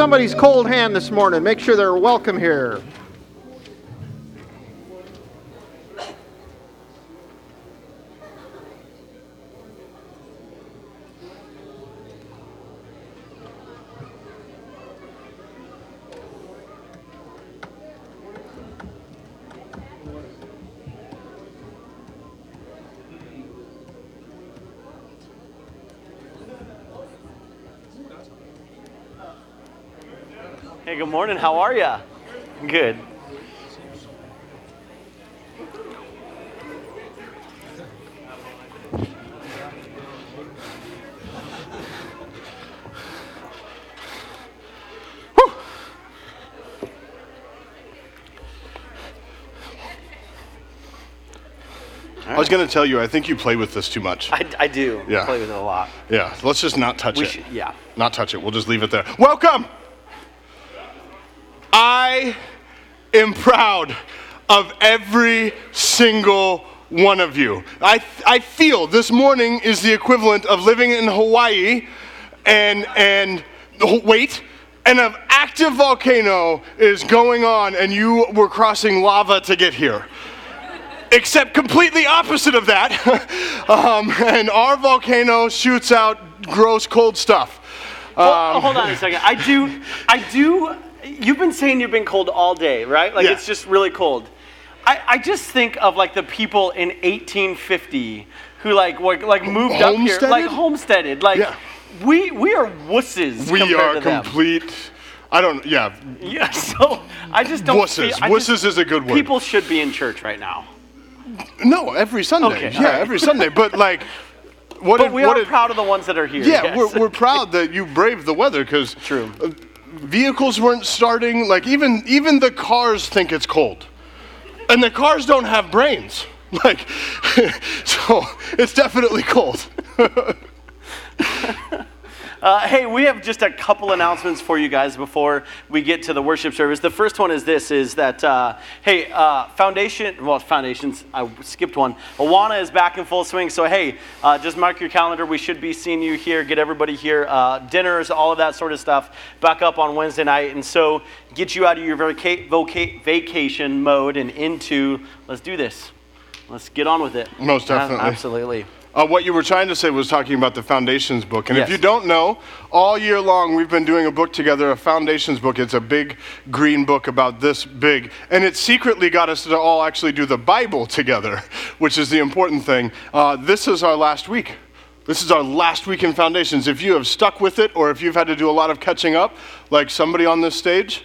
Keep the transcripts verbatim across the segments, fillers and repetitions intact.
somebody's cold hand this morning. Make sure they're welcome here. Hey, good morning. How are ya? Good. Whew. I was going to tell you, I think you play with this too much. I, I do. Yeah. I play with it a lot. Yeah, let's just not touch We it. should, yeah. Not touch it. We'll just leave it there. Welcome! I am proud of every single one of you. I, I feel this morning is the equivalent of living in Hawaii and, and wait, and an active volcano is going on and you were crossing lava to get here. Except completely opposite of that. um, and our volcano shoots out gross cold stuff. Um, Hold, hold on a second. I do, I do, you've been saying you've been cold all day, right? Like Yeah. it's just really cold. I, I just think of like the people in eighteen fifty who like were, like moved up here, like Homesteaded? homesteaded. Like Yeah. we we are wusses we compared are to them. complete, I don't, yeah, Yeah, so I just don't wusses. feel, I Wusses just- is a good word. People should be in church right now. No, every Sunday. Okay, yeah, all right. every Sunday. But like, what But did, we what are did, proud of the ones that are here. Yeah, yes. we're, we're proud that you braved the weather because True. vehicles weren't starting. Like even even the cars think it's cold, and the cars don't have brains. Like, so it's definitely cold. Uh, hey, we have just a couple announcements for you guys before we get to the worship service. The first one is this, is that, uh, hey, uh, Foundation, well, Foundations, I skipped one. Awana is back in full swing, so hey, uh, just mark your calendar. We should be seeing you here, get everybody here, uh, dinners, all of that sort of stuff, back up on Wednesday night. And so get you out of your vaca- voca- vacation mode and into, let's do this. Let's get on with it. Most definitely. Uh, absolutely. Uh, what you were trying to say was talking about the Foundations book. And Yes. if you don't know, all year long we've been doing a book together, a Foundations book. It's a big green book about this big. And it secretly got us to all actually do the Bible together, which is the important thing. Uh, this is our last week. This is our last week in Foundations. If you have stuck with it or if you've had to do a lot of catching up, like somebody on this stage,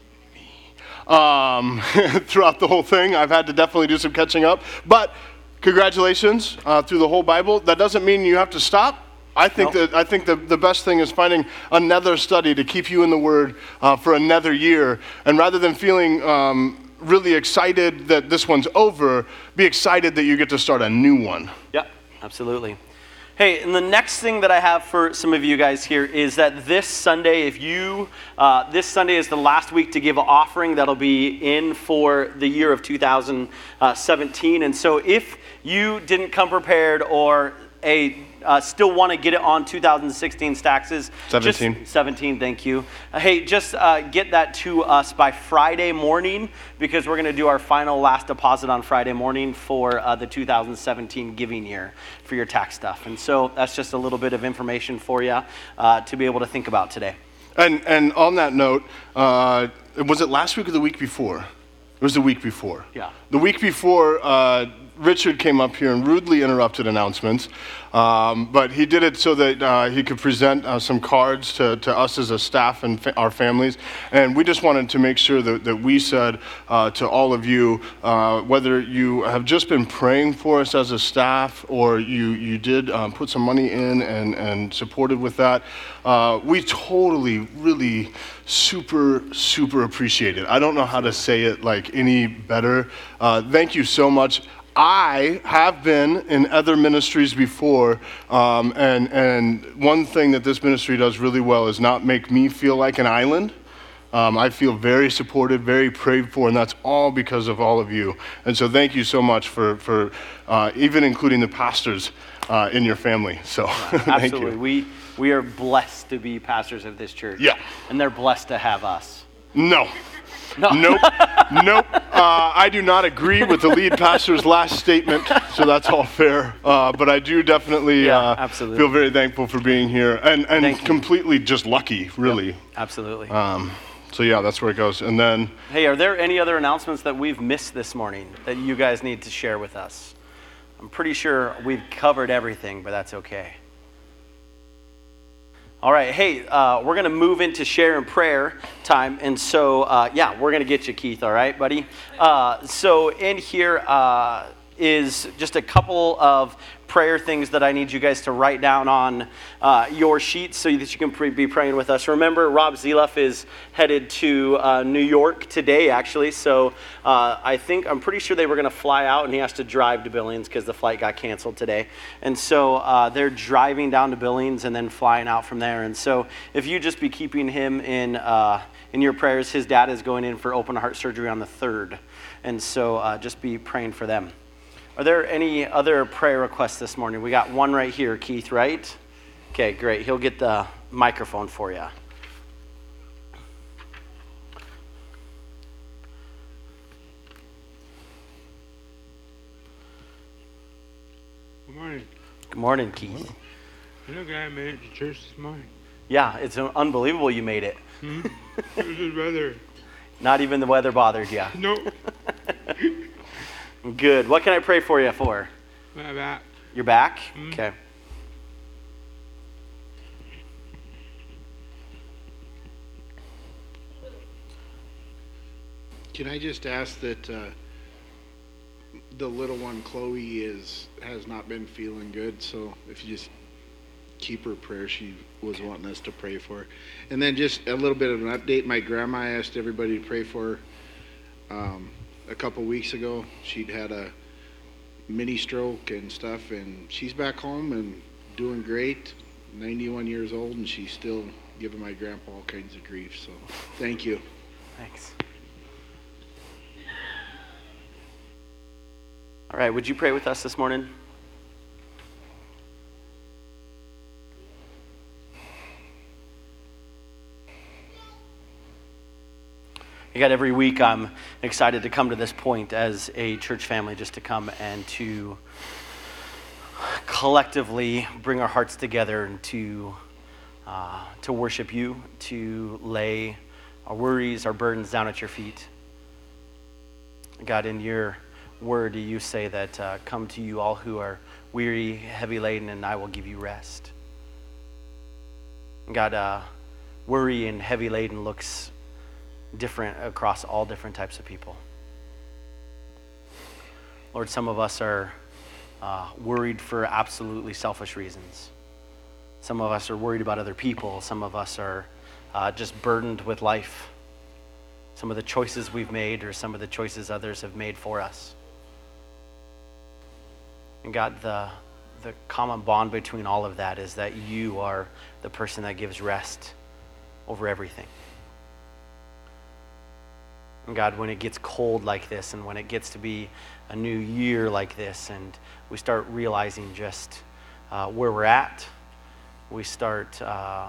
um, throughout the whole thing, I've had to definitely do some catching up. But congratulations uh, through the whole Bible. That doesn't mean you have to stop. I think Nope. that I think the, the best thing is finding another study to keep you in the Word uh, for another year. And rather than feeling um, really excited that this one's over, be excited that you get to start a new one. Yep, absolutely. Hey, and the next thing that I have for some of you guys here is that this Sunday, if you, uh, this Sunday is the last week to give an offering that'll be in for the year of two thousand seventeen. And so if you didn't come prepared or a uh, still want to get it on two thousand sixteen taxes. seventeen. Just, seventeen, thank you. Uh, hey, just uh, get that to us by Friday morning because we're going to do our final last deposit on Friday morning for uh, the two thousand seventeen giving year for your tax stuff. And so that's just a little bit of information for you uh, to be able to think about today. And and on that note, uh, was it last week or the week before? It was the week before. Yeah. The week before, uh, Richard came up here and rudely interrupted announcements, um, but he did it so that uh, he could present uh, some cards to, to us as a staff and fa- our families. And we just wanted to make sure that, that we said uh, to all of you, uh, whether you have just been praying for us as a staff or you, you did um, put some money in and, and supported with that, uh, we totally, really super, super appreciate it. I don't know how to say it like any better. Uh, thank you so much. I have been in other ministries before, um, and and one thing that this ministry does really well is not make me feel like an island. Um, I feel very supported, very prayed for, and that's all because of all of you. And so thank you so much for, for uh, even including the pastors uh, in your family. So thank Absolutely. you. We, we are blessed to be pastors of this church. Yeah. And they're blessed to have us. No. No. Nope. Nope. Uh, I do not agree with the lead pastor's last statement, so that's all fair. Uh, but I do definitely Yeah, uh, absolutely. feel very thankful for being here, and, and Thank you. completely just lucky, really. Yep, absolutely. Um, so yeah, that's where it goes. And then, Hey, are there any other announcements that we've missed this morning that you guys need to share with us? I'm pretty sure we've covered everything, but that's okay. All right, hey, uh, we're going to move into share and prayer time. And so, uh, yeah, we're going to get you, Keith, all right, buddy? Uh, so in here uh, is just a couple of prayer things that I need you guys to write down on uh, your sheets so that you can pre- be praying with us. Remember, Rob Zieloff is headed to uh, New York today, actually. So uh, I think, I'm pretty sure they were going to fly out, and he has to drive to Billings because the flight got canceled today. And so uh, they're driving down to Billings and then flying out from there. And so if you just be keeping him in uh, in your prayers, his dad is going in for open heart surgery on the third. And so uh, just be praying for them. Are there any other prayer requests this morning? We got one right here, Keith, right? Okay, great. He'll get the microphone for you. Good morning. Good morning, Keith. You know, guy made it to church this morning. Yeah, it's unbelievable you made it. Hmm? It was his weather. Not even the weather bothered you. Nope. Good. What can I pray for you for? My back. Your back? Mm. Okay. Can I just ask that uh, the little one, Chloe, is has not been feeling good, so if you just keep her prayer, she was wanting us to pray for her. And then just a little bit of an update. My grandma asked everybody to pray for her um, a couple weeks ago. She'd had a mini stroke and stuff, and she's back home and doing great, ninety-one years old, and she's still giving my grandpa all kinds of grief. So thank you. Thanks. All right, would you pray with us this morning? I got every week I'm excited to come to this point as a church family, just to come and to collectively bring our hearts together and to uh, to worship you, to lay our worries, our burdens down at your feet. God, in your word, you say that uh, come to you all who are weary, heavy laden, and I will give you rest. God, uh, worry and heavy laden looks different across all different types of people. Lord, some of us are uh, worried for absolutely selfish reasons. Some of us are worried about other people. Some of us are uh, just burdened with life. Some of the choices we've made or some of the choices others have made for us. And God, the, the common bond between all of that is that you are the person that gives rest over everything. And God, when it gets cold like this and when it gets to be a new year like this and we start realizing just uh, where we're at, we start uh,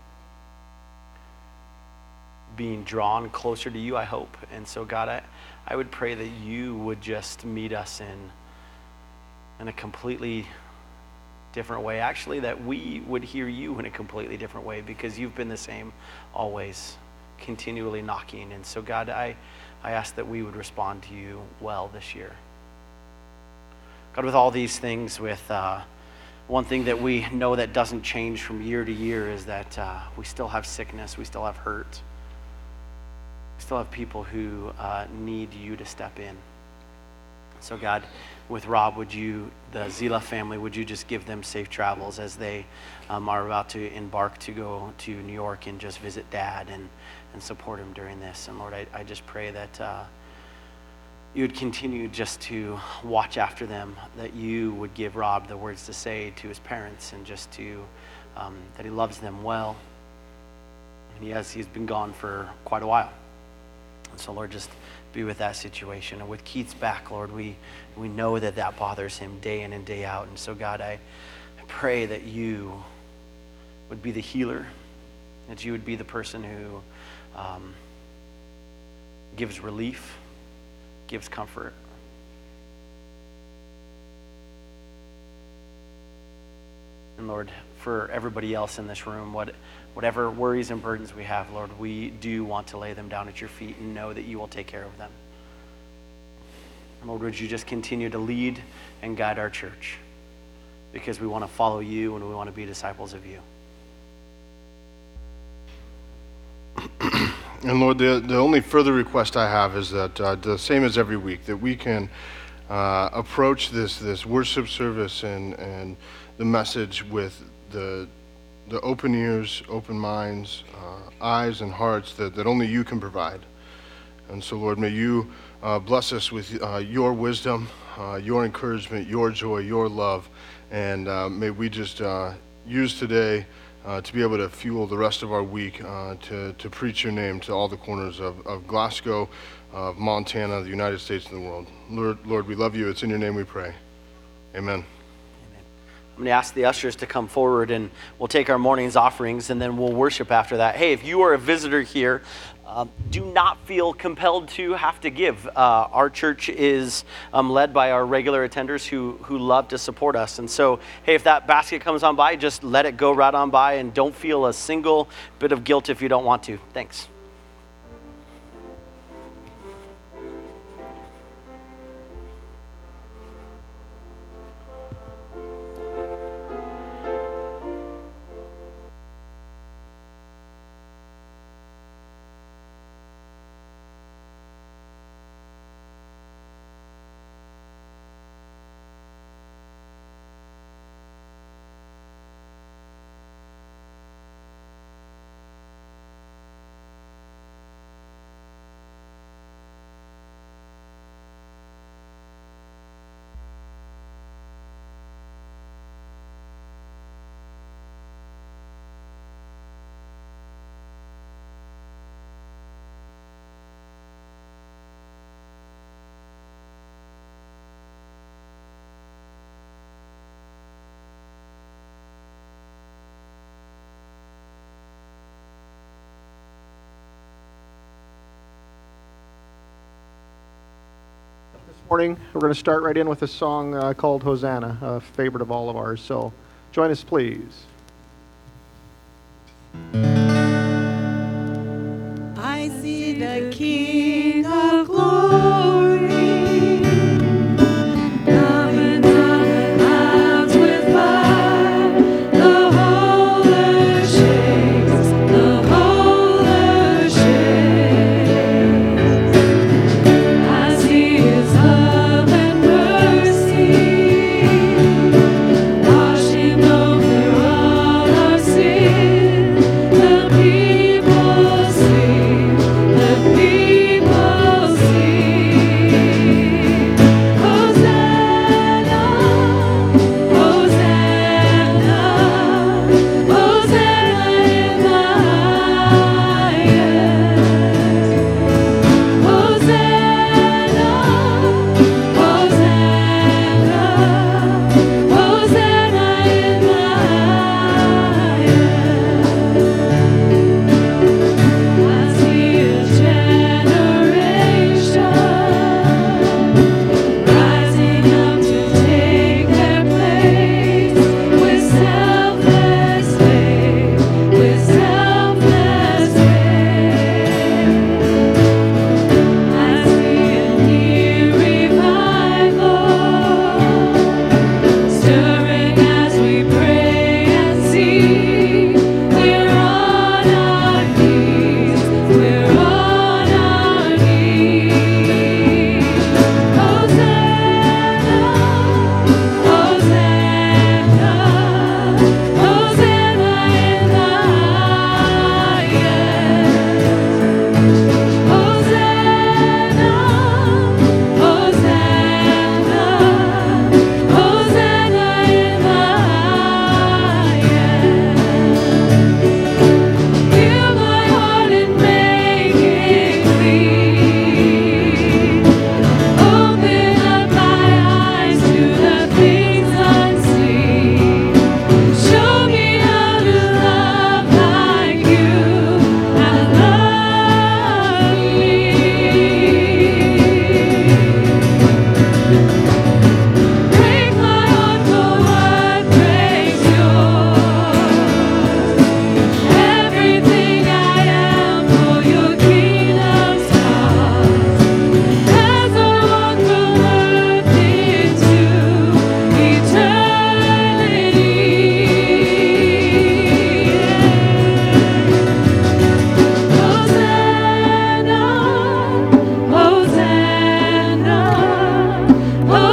being drawn closer to you, I hope. And so, God, I, I would pray that you would just meet us in, in a completely different way. Actually, that we would hear you in a completely different way because you've been the same always, continually knocking. And so, God, I, I ask that we would respond to you well this year. God, with all these things, with uh, one thing that we know that doesn't change from year to year is that uh, we still have sickness, we still have hurt. We still have people who uh, need you to step in. So God, with Rob, would you, the Zila family, would you just give them safe travels as they um, are about to embark to go to New York and just visit Dad and, and support him during this. And Lord, I, I just pray that uh, you would continue just to watch after them, that you would give Rob the words to say to his parents and just to, um, that he loves them well. And he has, he's been gone for quite a while. And so, Lord, just be with that situation. And with Keith's back, Lord, we, we know that that bothers him day in and day out. And so, God, I, I pray that you would be the healer, that you would be the person who um, gives relief, gives comfort. And Lord, for everybody else in this room, what, whatever worries and burdens we have, Lord, we do want to lay them down at your feet and know that you will take care of them. And Lord, would you just continue to lead and guide our church, because we want to follow you and we want to be disciples of you. And Lord, the, the only further request I have is that uh, the same as every week, that we can uh, approach this this worship service and, and the message with the the open ears, open minds, uh, eyes and hearts that, that only you can provide. And so, Lord, may you uh, bless us with uh, your wisdom, uh, your encouragement, your joy, your love, and uh, may we just uh, use today Uh, to be able to fuel the rest of our week uh, to, to preach your name to all the corners of, of Glasgow, of Montana, the United States, and the world. Lord, Lord, we love you. It's in your name we pray. Amen. I'm going to ask the ushers to come forward, and we'll take our morning's offerings, and then we'll worship after that. Hey, if you are a visitor here, uh, do not feel compelled to have to give. Uh, our church is um, led by our regular attenders who, who love to support us. And so, hey, if that basket comes on by, just let it go right on by, and don't feel a single bit of guilt if you don't want to. Thanks. This morning, we're going to start right in with a song uh, called Hosanna, a favorite of all of ours. So join us, please. I see the King of glory coming down the clouds with fire. The whole earth shakes, the whole earth shakes. I see His love and mercy washing over all our sin. The people sing, the people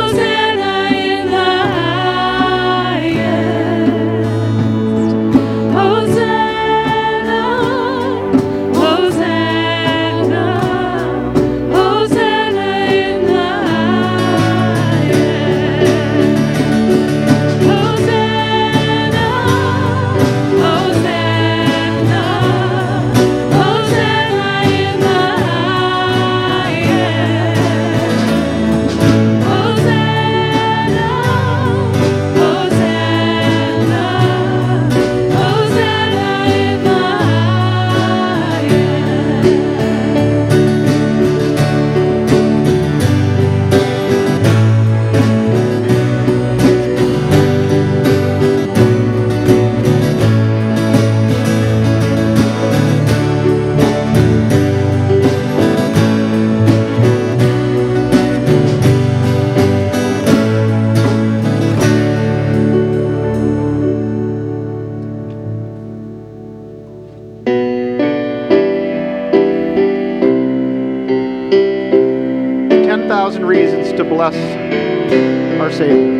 ten thousand reasons to bless our Savior.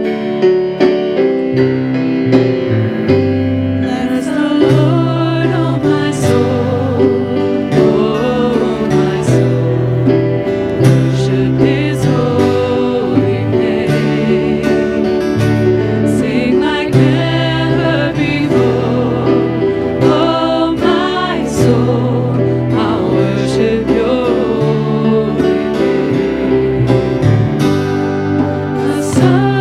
Bless the Lord, oh my soul, oh my soul, worship His holy name. Sing like never before, oh my soul, I'll worship Your holy name. The sun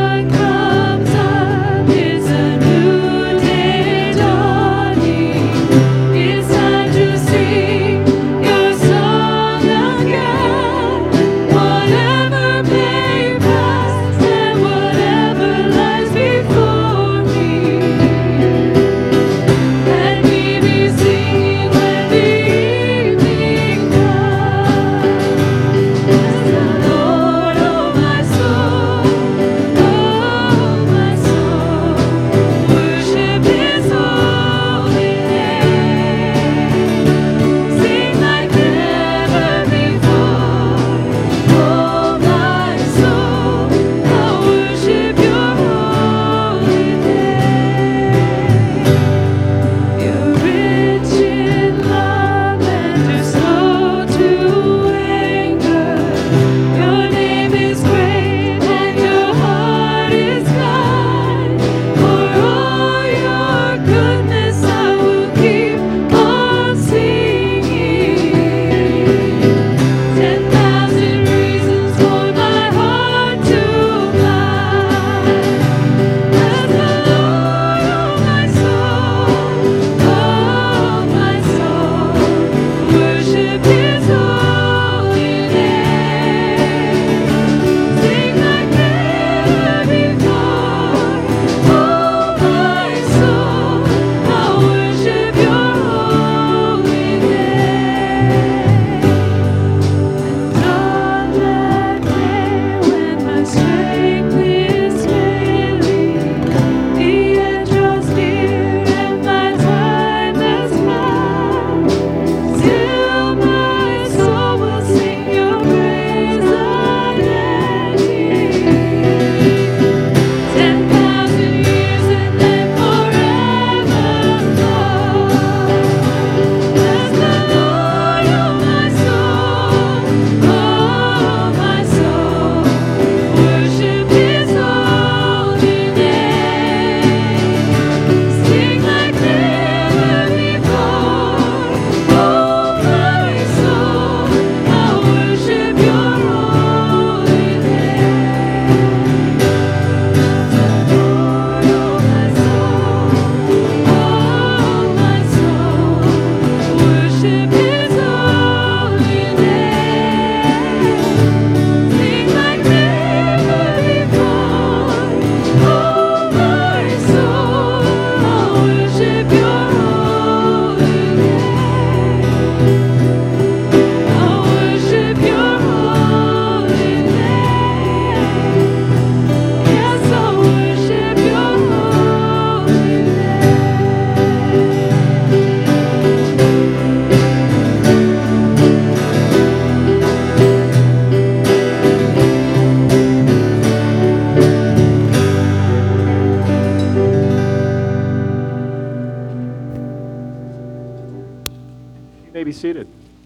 be seated.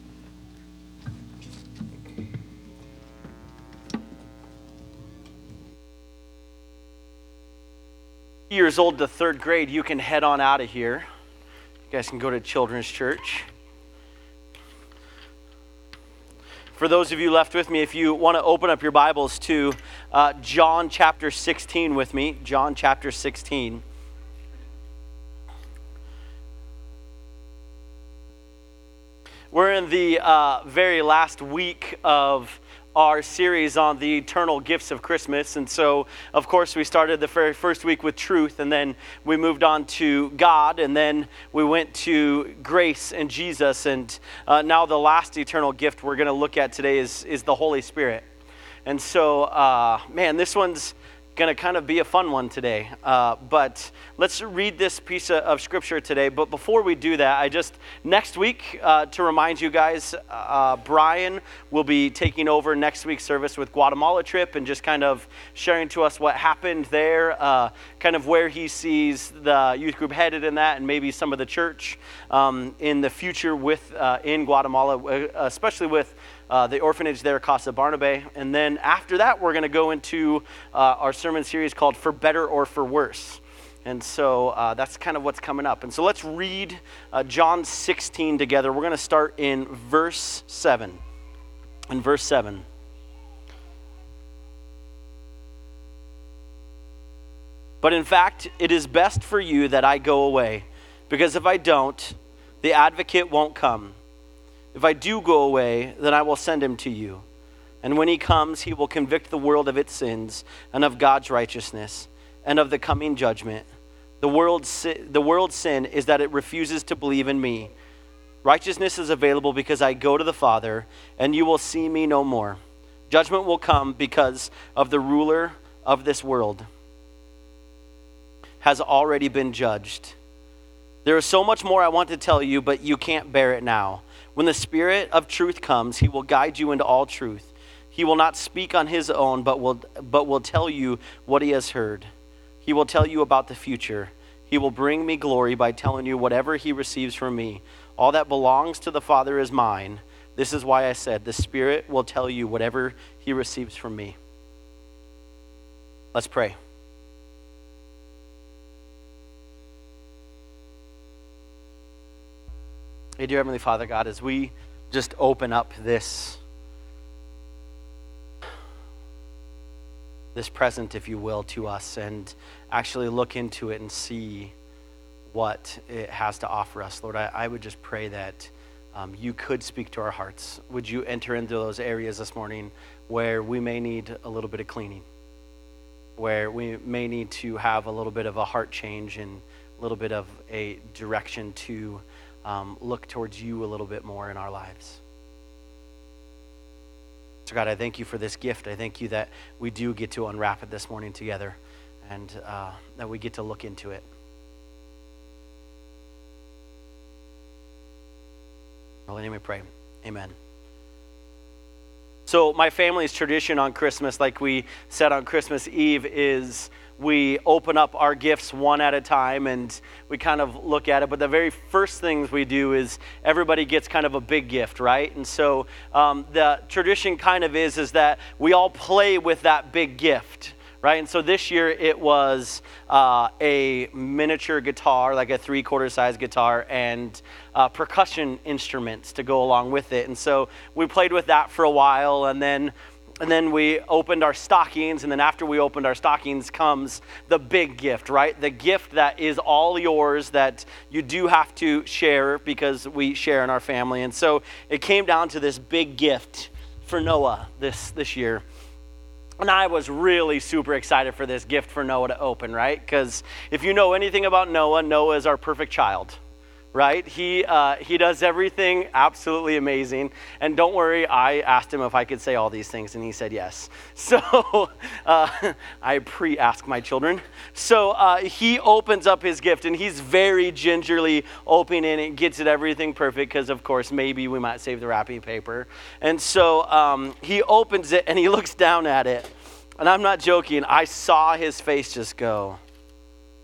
Years old to third grade, you can head on out of here. You guys can go to Children's Church. For those of you left with me, if you want to open up your Bibles to uh, John chapter sixteen with me, John chapter sixteen. We're in the uh, very last week of our series on the eternal gifts of Christmas. And so, of course, we started the very first week with truth, and then we moved on to God, and then we went to grace and Jesus. And uh, now the last eternal gift we're going to look at today is, is the Holy Spirit. And so, uh, man, this one's going to kind of be a fun one today. Uh, but let's read this piece of, of scripture today. But before we do that, I just, next week, uh, to remind you guys, uh, Brian will be taking over next week's service with Guatemala trip and just kind of sharing to us what happened there, uh, kind of where he sees the youth group headed in that, and maybe some of the church um, in the future with uh, in Guatemala, especially with Uh, the orphanage there, Casa Barnabe. And then after that, we're going to go into uh, our sermon series called For Better or For Worse. And so uh, that's kind of what's coming up. And so let's read uh, John sixteen together. We're going to start in verse seven. In verse seven. But in fact, it is best for you that I go away, because if I don't, the advocate won't come. If I do go away, then I will send him to you. And when he comes, he will convict the world of its sins and of God's righteousness and of the coming judgment. The world's, si- the world's sin is that it refuses to believe in me. Righteousness is available because I go to the Father, and you will see me no more. Judgment will come because of the ruler of this world has already been judged. There is so much more I want to tell you, but you can't bear it now. When the Spirit of truth comes, he will guide you into all truth. He will not speak on his own, but will but will tell you what he has heard. He will tell you about the future. He will bring me glory by telling you whatever he receives from me. All that belongs to the Father is mine. This is why I said, the Spirit will tell you whatever he receives from me. Let's pray. Hey, dear Heavenly Father, God, as we just open up this, this present, if you will, to us and actually look into it and see what it has to offer us, Lord, I, I would just pray that um, you could speak to our hearts. Would you enter into those areas this morning where we may need a little bit of cleaning, where we may need to have a little bit of a heart change and a little bit of a direction to Um, look towards you a little bit more in our lives. So God, I thank you for this gift. I thank you that we do get to unwrap it this morning together, and uh, that we get to look into it. In the name we pray. Amen. So my family's tradition on Christmas, like we said on Christmas Eve, is we open up our gifts one at a time and we kind of look at it. But the very first things we do is everybody gets kind of a big gift, right? And so um, the tradition kind of is, is that we all play with that big gift, right? And so this year it was uh, a miniature guitar, like a three-quarter size guitar, and uh, percussion instruments to go along with it. And so we played with that for a while, and then And then we opened our stockings, and then after we opened our stockings comes the big gift, right? The gift that is all yours, that you do have to share because we share in our family. And so it came down to this big gift for Noah this, this year. And I was really super excited for this gift for Noah to open, right? Because if you know anything about Noah, Noah is our perfect child. Right? He uh, he does everything absolutely amazing. And don't worry, I asked him if I could say all these things, and he said yes. So uh, I pre-ask my children. So uh, he opens up his gift, and he's very gingerly opening it and gets it everything perfect because, of course, maybe we might save the wrapping paper. And so um, he opens it, and he looks down at it. And I'm not joking. I saw his face just go,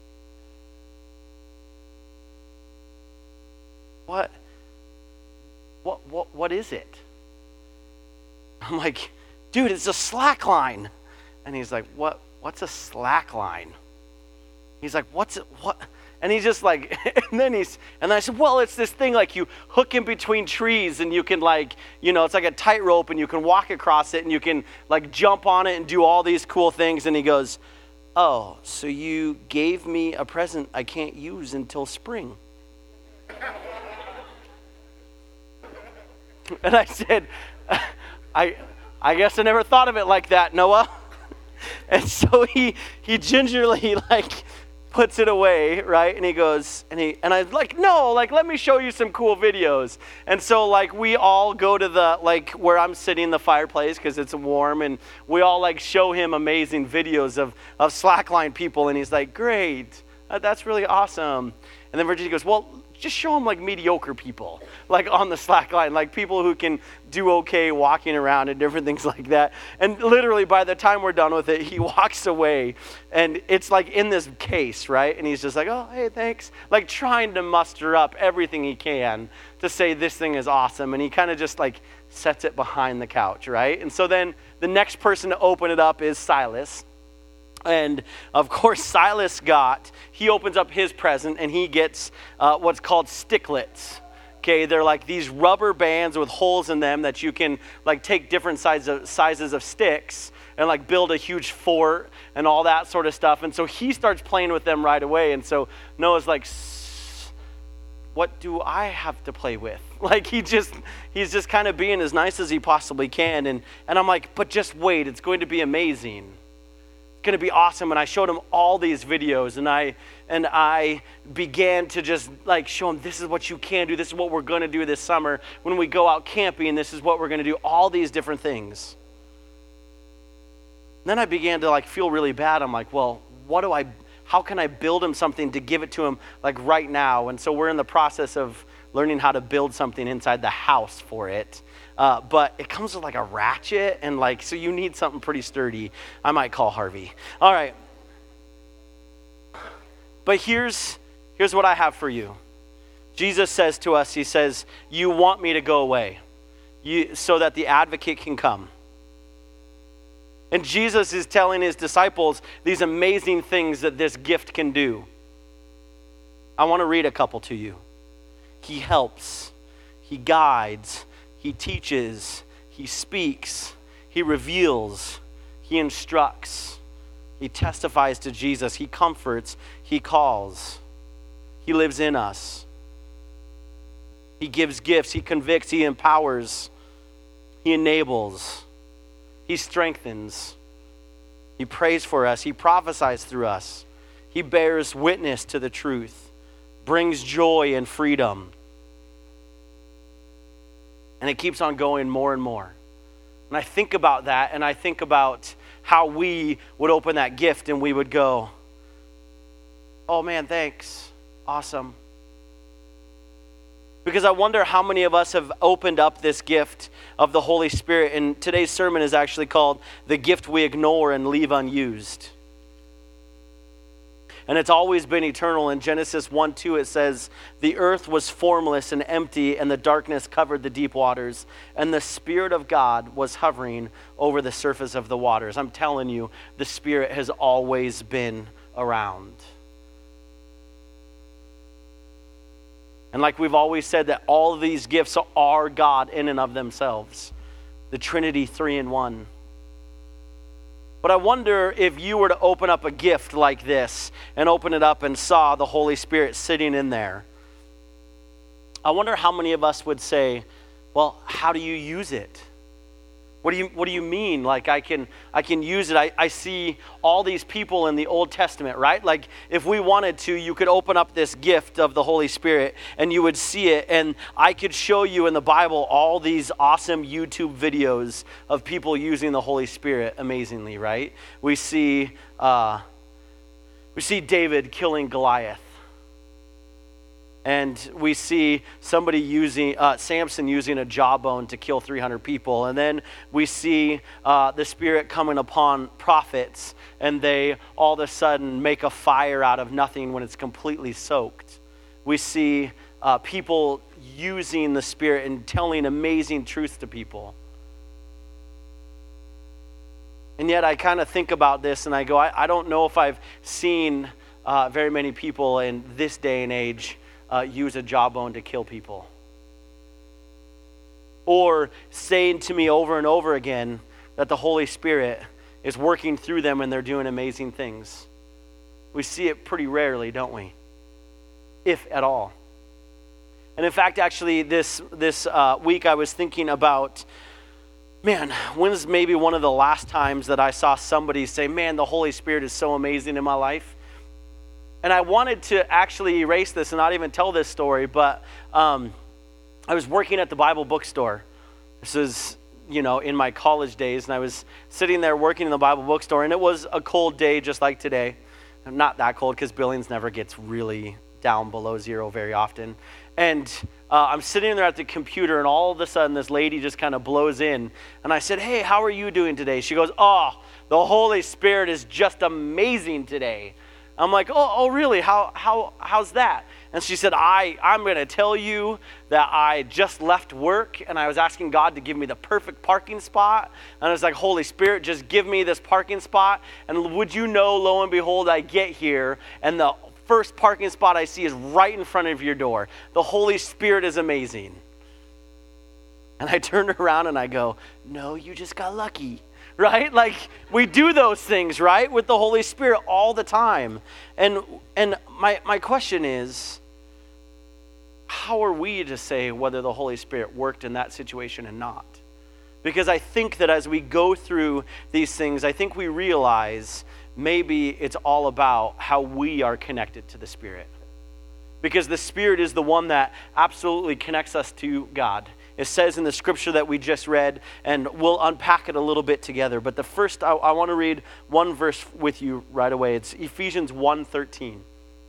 what? what, what, what is it? I'm like, dude, it's a slack line. And he's like, what, what's a slack line? He's like, what's it, what? And he's just like, and then he's, and then I said, well, it's this thing like you hook in between trees and you can like, you know, it's like a tightrope and you can walk across it and you can like jump on it and do all these cool things. And he goes, oh, so you gave me a present I can't use until spring. And I said, I, I guess I never thought of it like that, Noah. And so he, he gingerly like puts it away, right? And he goes, and he, and I was like, no, like, let me show you some cool videos. And so like we all go to the, like where I'm sitting in the fireplace because it's warm, and we all like show him amazing videos of, of slackline people. And he's like, great, that, that's really awesome. And then Virginia goes, well, just show them like mediocre people, like on the slack line, like people who can do okay walking around and different things like that. And literally by the time we're done with it, he walks away and it's like in this case, right? And he's just like, oh, hey, thanks. Like trying to muster up everything he can to say this thing is awesome. And he kind of just like sets it behind the couch, right? And so then the next person to open it up is Silas. And of course, Silas got, he opens up his present and he gets uh, what's called sticklets. Okay, they're like these rubber bands with holes in them that you can like take different sizes of, sizes of sticks and like build a huge fort and all that sort of stuff. And so he starts playing with them right away. And so Noah's like, what do I have to play with? Like he just, he's just kind of being as nice as he possibly can. And, and I'm like, but just wait, it's going to be amazing. Going to be awesome. And I showed him all these videos, and I and I began to just like show him, this is what you can do, this is what we're going to do this summer when we go out camping, this is what we're going to do, all these different things. And then I began to like feel really bad. I'm like, well, what do I how can I build him something to give it to him like right now? And so we're in the process of learning how to build something inside the house for it. Uh, but it comes with like a ratchet and like, so you need something pretty sturdy. I might call Harvey. All right. But here's, here's what I have for you. Jesus says to us, he says, you want me to go away you, so that the advocate can come. And Jesus is telling his disciples these amazing things that this gift can do. I want to read a couple to you. He helps, he guides, he teaches, he speaks, he reveals, he instructs, he testifies to Jesus, he comforts, he calls, he lives in us. He gives gifts, he convicts, he empowers, he enables, he strengthens, he prays for us, he prophesies through us, he bears witness to the truth, brings joy and freedom. And it keeps on going more and more. And I think about that, and I think about how we would open that gift and we would go, oh man, thanks, awesome. Because I wonder how many of us have opened up this gift of the Holy Spirit. And today's sermon is actually called The Gift We Ignore and Leave Unused. And it's always been eternal. In Genesis one two, it says, the earth was formless and empty, and the darkness covered the deep waters, and the Spirit of God was hovering over the surface of the waters. I'm telling you, the Spirit has always been around. And like we've always said, that all of these gifts are God in and of themselves. The Trinity, three in one. But I wonder if you were to open up a gift like this and open it up and saw the Holy Spirit sitting in there. I wonder how many of us would say, well, how do you use it? What do you what do you mean? Like I can I can use it. I, I see all these people in the Old Testament, right? Like if we wanted to, you could open up this gift of the Holy Spirit and you would see it. And I could show you in the Bible all these awesome YouTube videos of people using the Holy Spirit amazingly, right? We see uh, we see David killing Goliath. And we see somebody using, uh, Samson using a jawbone to kill three hundred people. And then we see uh, the Spirit coming upon prophets, and they all of a sudden make a fire out of nothing when it's completely soaked. We see uh, people using the Spirit and telling amazing truths to people. And yet I kind of think about this and I go, I, I don't know if I've seen uh, very many people in this day and age uh, use a jawbone to kill people. Or saying to me over and over again that the Holy Spirit is working through them and they're doing amazing things. We see it pretty rarely, don't we? If at all. And in fact, actually, this, this uh, week I was thinking about, man, when's maybe one of the last times that I saw somebody say, man, the Holy Spirit is so amazing in my life? And I wanted to actually erase this and not even tell this story, but um, I was working at the Bible bookstore. This is, you know, in my college days, and I was sitting there working in the Bible bookstore, and it was a cold day just like today. Not that cold, because Billings never gets really down below zero very often. And uh, I'm sitting there at the computer, and all of a sudden this lady just kind of blows in. And I said, hey, how are you doing today? She goes, oh, the Holy Spirit is just amazing today. I'm like, oh, oh really? How, how, how's that? And she said, I, I'm going to tell you that I just left work, and I was asking God to give me the perfect parking spot. And I was like, Holy Spirit, just give me this parking spot. And would you know, lo and behold, I get here, and the first parking spot I see is right in front of your door. The Holy Spirit is amazing. And I turned around and I go, no, you just got lucky, right? Like, we do those things, right, with the Holy Spirit all the time. And and my, my question is, how are we to say whether the Holy Spirit worked in that situation and not? Because I think that as we go through these things, I think we realize maybe it's all about how we are connected to the Spirit. Because the Spirit is the one that absolutely connects us to God. It says in the scripture that we just read, and we'll unpack it a little bit together. But the first, I, I want to read one verse with you right away. It's Ephesians one thirteen.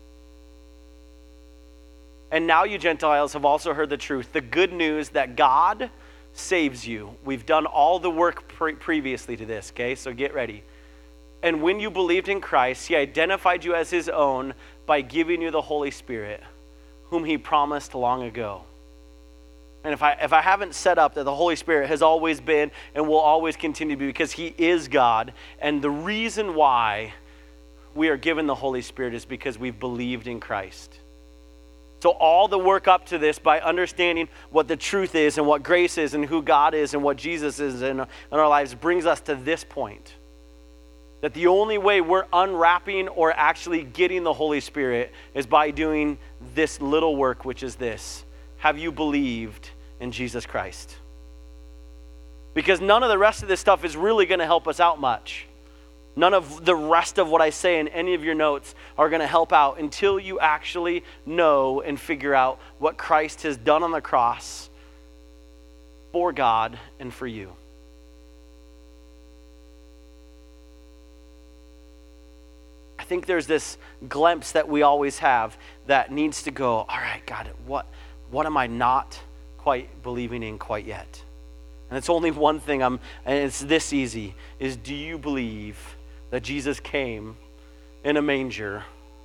And now you Gentiles have also heard the truth, the good news that God saves you. We've done all the work pre- previously to this, okay? So get ready. And when you believed in Christ, he identified you as his own by giving you the Holy Spirit, whom he promised long ago. And if I if I haven't set up that the Holy Spirit has always been and will always continue to be, because he is God, and the reason why we are given the Holy Spirit is because we've believed in Christ. So all the work up to this, by understanding what the truth is and what grace is and who God is and what Jesus is in, in our lives, brings us to this point. That the only way we're unwrapping or actually getting the Holy Spirit is by doing this little work, which is this. Have you believed in Jesus Christ? Because none of the rest of this stuff is really going to help us out much. None of the rest of what I say in any of your notes are going to help out until you actually know and figure out what Christ has done on the cross for God and for you. I think there's this glimpse that we always have that needs to go, all right, God, what, what am I not quite believing in quite yet? And it's only one thing, I'm, and it's this easy, is do you believe that Jesus came in a manger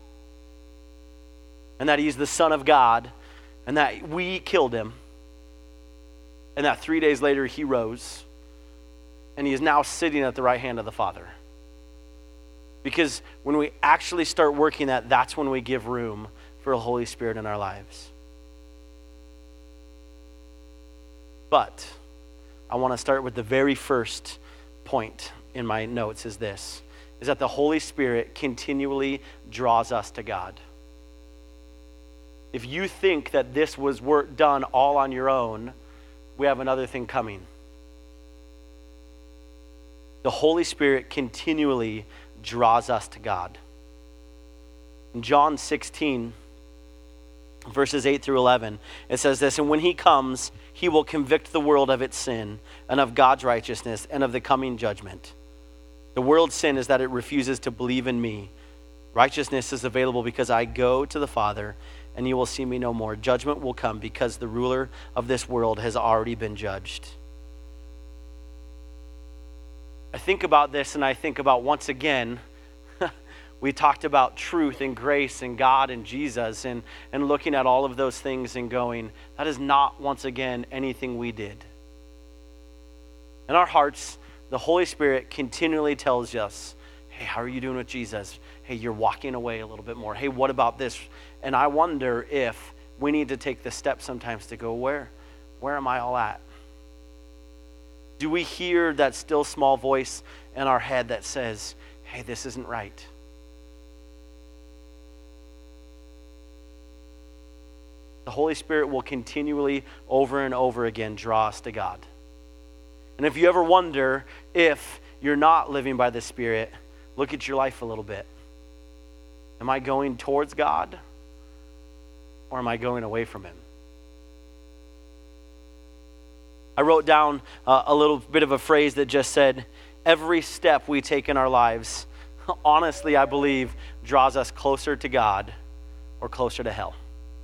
and that he's the Son of God and that we killed him and that three days later he rose and he is now sitting at the right hand of the Father? Because when we actually start working that, that's when we give room for the Holy Spirit in our lives. But I want to start with the very first point in my notes is this, is that the Holy Spirit continually draws us to God. If you think that this was work done all on your own, we have another thing coming. The Holy Spirit continually draws us to God. In John sixteen, verses eight through eleven, it says this, and when he comes, he will convict the world of its sin and of God's righteousness and of the coming judgment. The world's sin is that it refuses to believe in me. Righteousness is available because I go to the Father and you will see me no more. Judgment will come because the ruler of this world has already been judged. I think about this and I think about, once again, We talked about truth and grace and God and Jesus and, and looking at all of those things and going, that is not, once again, anything we did. In our hearts, the Holy Spirit continually tells us, hey, how are you doing with Jesus? Hey, you're walking away a little bit more. Hey, what about this? And I wonder if we need to take the step sometimes to go, where, where am I all at? Do we hear that still small voice in our head that says, hey, this isn't right? The Holy Spirit will continually, over and over again, draw us to God. And if you ever wonder if you're not living by the Spirit, look at your life a little bit. Am I going towards God, or am I going away from Him? I wrote down uh, a little bit of a phrase that just said, every step we take in our lives, honestly, I believe, draws us closer to God or closer to hell.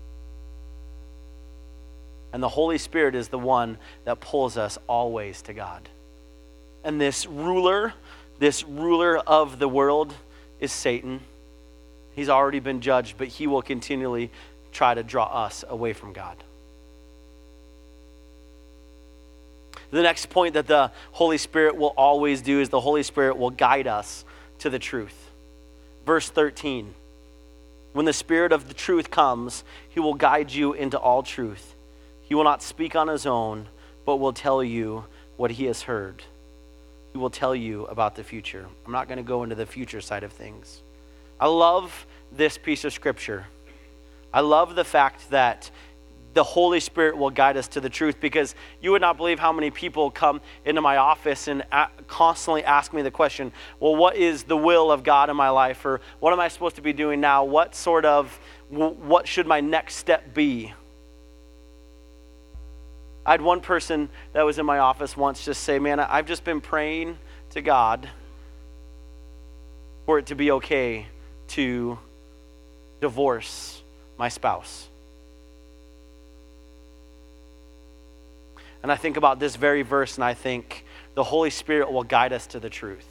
And the Holy Spirit is the one that pulls us always to God. And this ruler, this ruler of the world is Satan. He's already been judged, but he will continually try to draw us away from God. The next point that the Holy Spirit will always do is the Holy Spirit will guide us to the truth. Verse thirteen, when the Spirit of the truth comes, He will guide you into all truth. He will not speak on His own, but will tell you what He has heard. He will tell you about the future. I'm not going to go into the future side of things. I love this piece of scripture. I love the fact that the Holy Spirit will guide us to the truth, because you would not believe how many people come into my office and a- constantly ask me the question, well, what is the will of God in my life? Or what am I supposed to be doing now? What sort of, what should my next step be? I had one person that was in my office once just say, man, I've just been praying to God for it to be okay to divorce my spouse. And I think about this very verse and I think the Holy Spirit will guide us to the truth.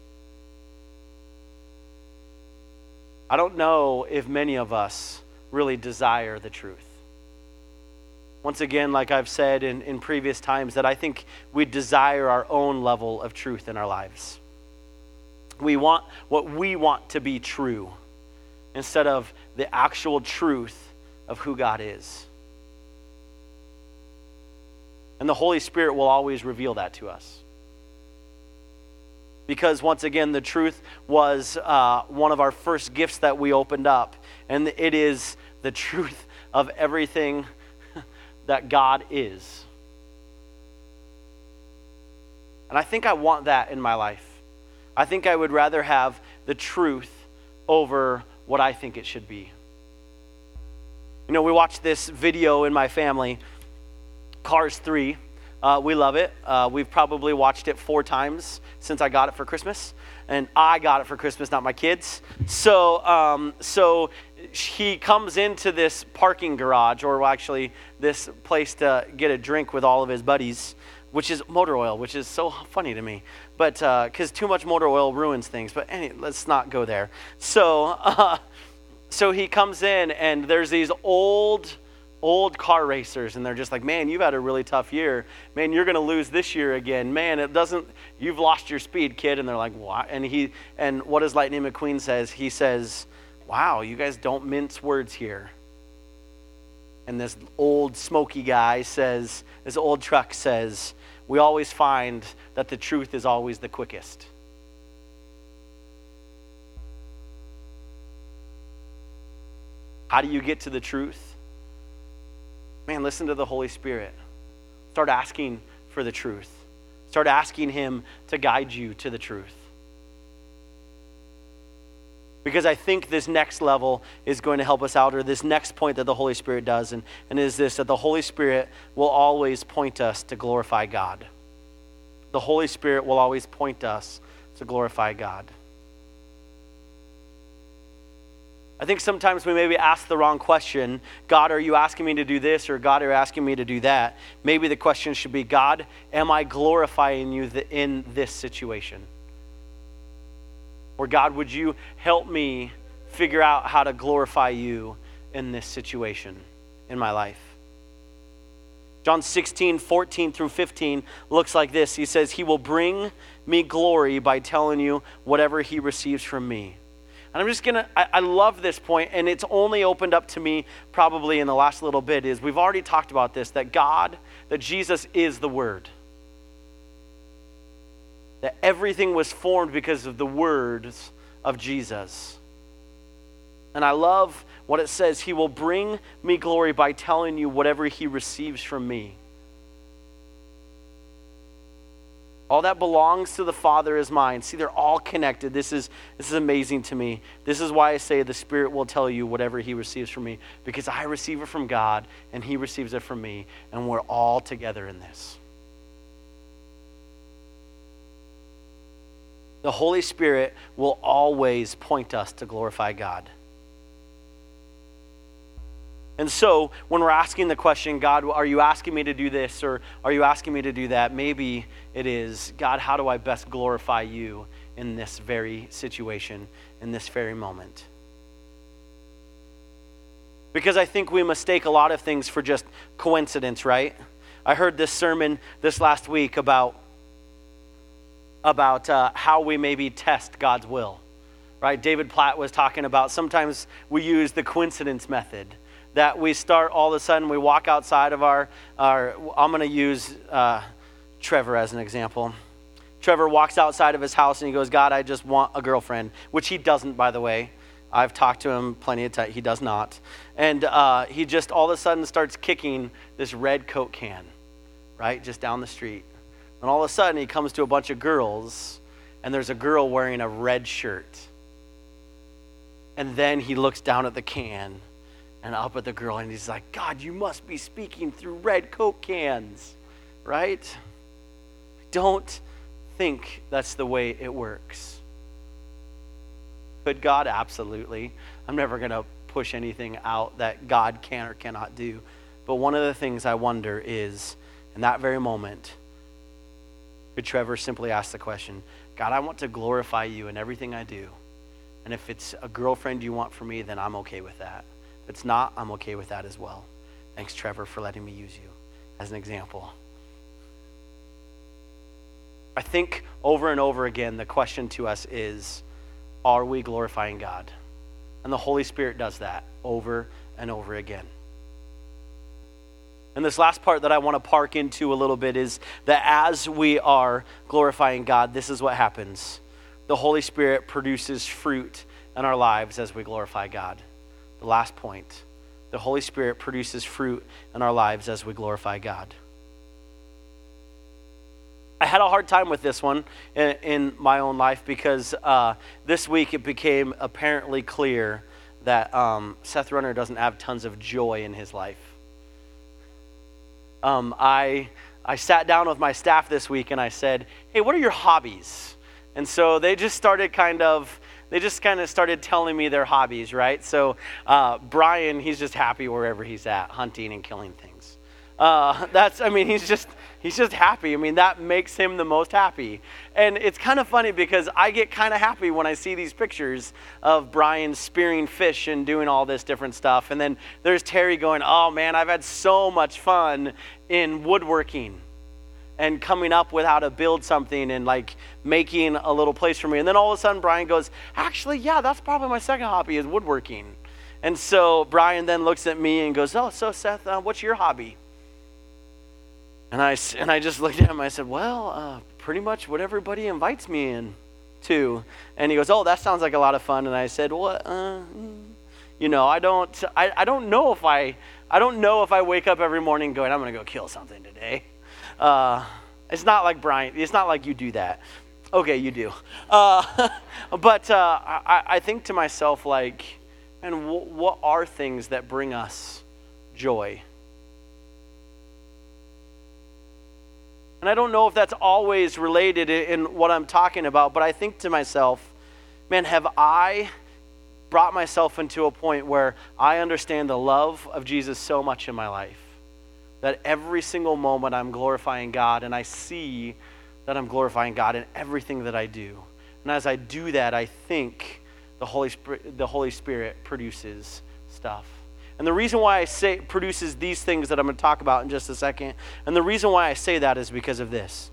I don't know if many of us really desire the truth. Once again, like I've said in, in previous times, that I think we desire our own level of truth in our lives. We want what we want to be true instead of the actual truth of who God is. And the Holy Spirit will always reveal that to us. Because once again, the truth was uh, one of our first gifts that we opened up. And it is the truth of everything that God is. And I think I want that in my life. I think I would rather have the truth over what I think it should be. You know, we watched this video in my family, Cars three. Uh, we love it. Uh, we've probably watched it four times since I got it for Christmas. And I got it for Christmas, not my kids. So, um, so he comes into this parking garage, or actually this place to get a drink with all of his buddies, which is motor oil, which is so funny to me. But because uh, too much motor oil ruins things. But anyway, let's not go there. So, uh, so he comes in, and there's these old... old car racers, and they're just like, man, you've had a really tough year. Man, you're going to lose this year again. Man, it doesn't, you've lost your speed, kid. And they're like, what? And he, and what does Lightning McQueen says? He says, wow, you guys don't mince words here. And this old smoky guy says, this old truck says, we always find that the truth is always the quickest. How do you get to the truth? Man, listen to the Holy Spirit. Start asking for the truth. Start asking Him to guide you to the truth. Because I think this next level is going to help us out, or this next point that the Holy Spirit does, and, and is this, that the Holy Spirit will always point us to glorify God. The Holy Spirit will always point us to glorify God. I think sometimes we maybe ask the wrong question. God, are you asking me to do this? Or God, are you asking me to do that? Maybe the question should be, God, am I glorifying you in this situation? Or God, would you help me figure out how to glorify you in this situation in my life? John sixteen, fourteen through fifteen looks like this. He says, he will bring me glory by telling you whatever he receives from me. And I'm just going to, I love this point, and it's only opened up to me probably in the last little bit, is we've already talked about this, that God, that Jesus is the Word. That everything was formed because of the words of Jesus. And I love what it says, he will bring me glory by telling you whatever he receives from me. All that belongs to the Father is mine. See, they're all connected. This is, this is amazing to me. This is why I say the Spirit will tell you whatever he receives from me, because I receive it from God and he receives it from me, and we're all together in this. The Holy Spirit will always point us to glorify God. And so when we're asking the question, God, are you asking me to do this, or are you asking me to do that? Maybe it is, God, how do I best glorify you in this very situation, in this very moment? Because I think we mistake a lot of things for just coincidence, right? I heard this sermon this last week about, about uh, how we maybe test God's will, right? David Platt was talking about sometimes we use the coincidence method. That we start all of a sudden, we walk outside of our, our I'm going to use uh, Trevor as an example. Trevor walks outside of his house and he goes, God, I just want a girlfriend, which he doesn't, by the way. I've talked to him plenty of times. He does not. And uh, he just all of a sudden starts kicking this red Coke can, right, just down the street. And all of a sudden, he comes to a bunch of girls, and there's a girl wearing a red shirt. And then he looks down at the can and up at the girl, and he's like, God, you must be speaking through red Coke cans, right? Don't think that's the way it works. Could God? Absolutely. I'm never going to push anything out that God can or cannot do. But one of the things I wonder is, in that very moment, could Trevor simply ask the question, God, I want to glorify you in everything I do. And if it's a girlfriend you want for me, then I'm okay with that. If it's not, I'm okay with that as well. Thanks, Trevor, for letting me use you as an example. I think over and over again, the question to us is, are we glorifying God? And the Holy Spirit does that over and over again. And this last part that I want to park into a little bit is that as we are glorifying God, this is what happens. The Holy Spirit produces fruit in our lives as we glorify God. The last point, the Holy Spirit produces fruit in our lives as we glorify God. I had a hard time with this one in, in my own life because uh, this week it became apparently clear that um, Seth Runner doesn't have tons of joy in his life. Um, I I sat down with my staff this week and I said, hey, what are your hobbies? And so they just started kind of They just kind of started telling me their hobbies, right? So uh, Brian, he's just happy wherever he's at, hunting and killing things. Uh, that's, I mean, he's just, he's just happy. I mean, that makes him the most happy. And it's kind of funny because I get kind of happy when I see these pictures of Brian spearing fish and doing all this different stuff. And then there's Terry going, oh man, I've had so much fun in woodworking and coming up with how to build something and like making a little place for me. And then all of a sudden Brian goes, actually, yeah, that's probably my second hobby is woodworking. And so Brian then looks at me and goes, oh, so Seth, uh, what's your hobby? And I, and I just looked at him, I said, well, uh, pretty much what everybody invites me in to. And he goes, oh, that sounds like a lot of fun. And I said, what, uh, you know, I don't, I, I don't know if I, I don't know if I wake up every morning going, I'm going to go kill something today. Uh, it's not like Brian, it's not like you do that. Okay, you do. Uh, but uh, I, I think to myself, like, man, w- what are things that bring us joy? And I don't know if that's always related in what I'm talking about, but I think to myself, man, have I brought myself into a point where I understand the love of Jesus so much in my life that every single moment I'm glorifying God, and I see that I'm glorifying God in everything that I do. And as I do that, I think the Holy Spirit, the Holy Spirit produces stuff. And the reason why I say produces these things that I'm going to talk about in just a second, and the reason why I say that is because of this.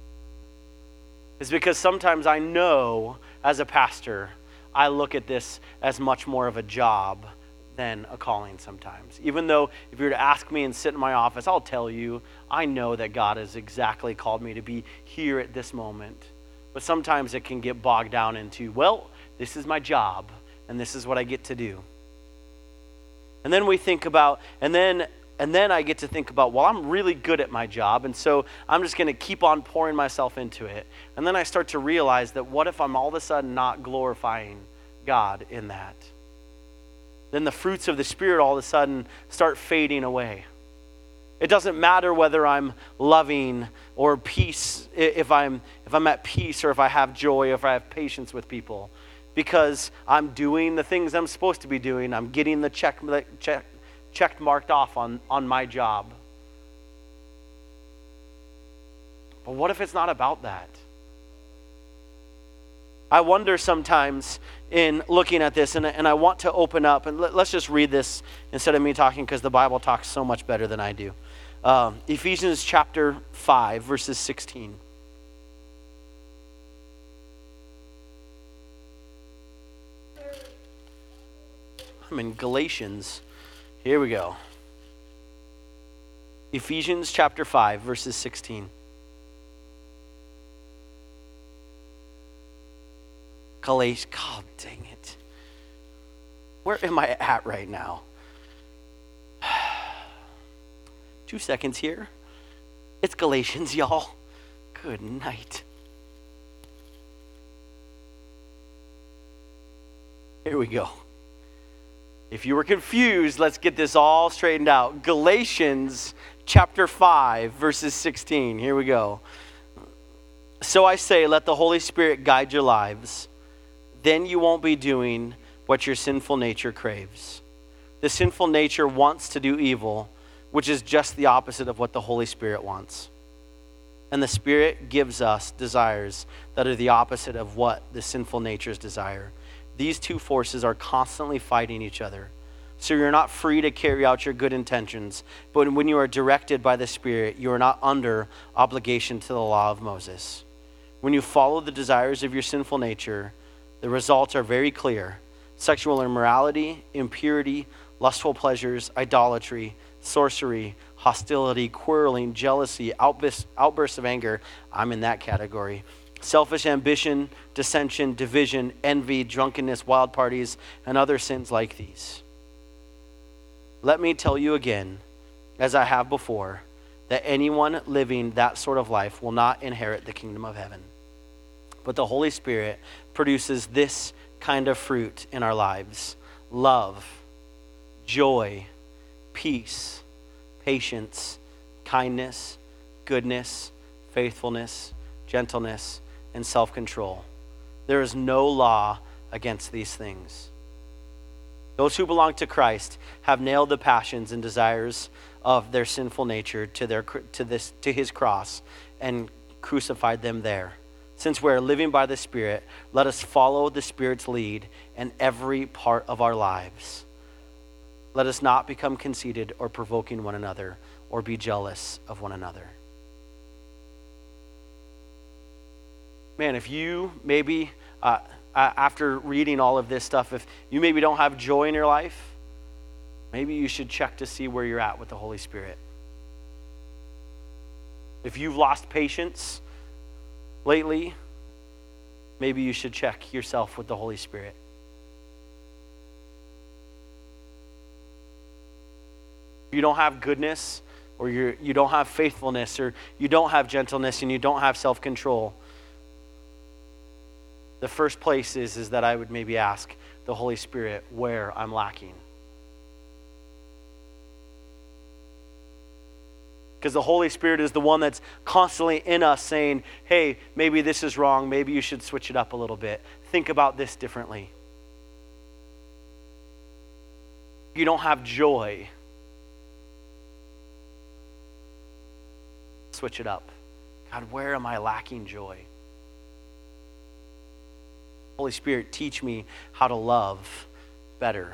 Is because sometimes I know as a pastor, I look at this as much more of a job than a calling sometimes. Even though if you were to ask me and sit in my office, I'll tell you, I know that God has exactly called me to be here at this moment. But sometimes it can get bogged down into, well, this is my job, and this is what I get to do. And then we think about, and then and then I get to think about, well, I'm really good at my job, and so I'm just going to keep on pouring myself into it. And then I start to realize that what if I'm all of a sudden not glorifying God in that? Then the fruits of the Spirit all of a sudden start fading away. It doesn't matter whether I'm loving or peace, if I'm if I'm at peace or if I have joy, or if I have patience with people, because I'm doing the things I'm supposed to be doing. I'm getting the check, check checked marked off on, on my job. But what if it's not about that? I wonder sometimes in looking at this, and, and I want to open up, and let, let's just read this instead of me talking, because the Bible talks so much better than I do. Um, Ephesians chapter five, verses sixteen. I'm in Galatians. Here we go. Ephesians chapter five, verses sixteen. Galatians, God dang it. Where am I at right now? Two seconds here. It's Galatians, y'all. Good night. Here we go. If you were confused, let's get this all straightened out. Galatians chapter five, verses sixteen. Here we go. So I say, let the Holy Spirit guide your lives. Then you won't be doing what your sinful nature craves. The sinful nature wants to do evil, which is just the opposite of what the Holy Spirit wants. And the Spirit gives us desires that are the opposite of what the sinful natures desire. These two forces are constantly fighting each other. So you're not free to carry out your good intentions, but when you are directed by the Spirit, you are not under obligation to the law of Moses. When you follow the desires of your sinful nature, the results are very clear. Sexual immorality, impurity, lustful pleasures, idolatry, sorcery, hostility, quarreling, jealousy, outbursts, outbursts of anger. I'm in that category. Selfish ambition, dissension, division, envy, drunkenness, wild parties, and other sins like these. Let me tell you again, as I have before, that anyone living that sort of life will not inherit the kingdom of heaven. But the Holy Spirit produces this kind of fruit in our lives: love, joy, peace, patience, kindness, goodness, faithfulness, gentleness, and self-control. There is no law against these things. Those who belong to Christ have nailed the passions and desires of their sinful nature to their to this to his cross and crucified them there. Since we are living by the Spirit, let us follow the Spirit's lead in every part of our lives. Let us not become conceited or provoking one another or be jealous of one another. Man, if you maybe, uh, after reading all of this stuff, if you maybe don't have joy in your life, maybe you should check to see where you're at with the Holy Spirit. If you've lost patience lately, maybe you should check yourself with the Holy Spirit. If you don't have goodness, or you're, you don't have faithfulness, or you don't have gentleness, and you don't have self-control, the first place is, is that I would maybe ask the Holy Spirit where I'm lacking. Because the Holy Spirit is the one that's constantly in us saying, hey, maybe this is wrong. Maybe you should switch it up a little bit. Think about this differently. You don't have joy. Switch it up. God, where am I lacking joy? Holy Spirit, teach me how to love better.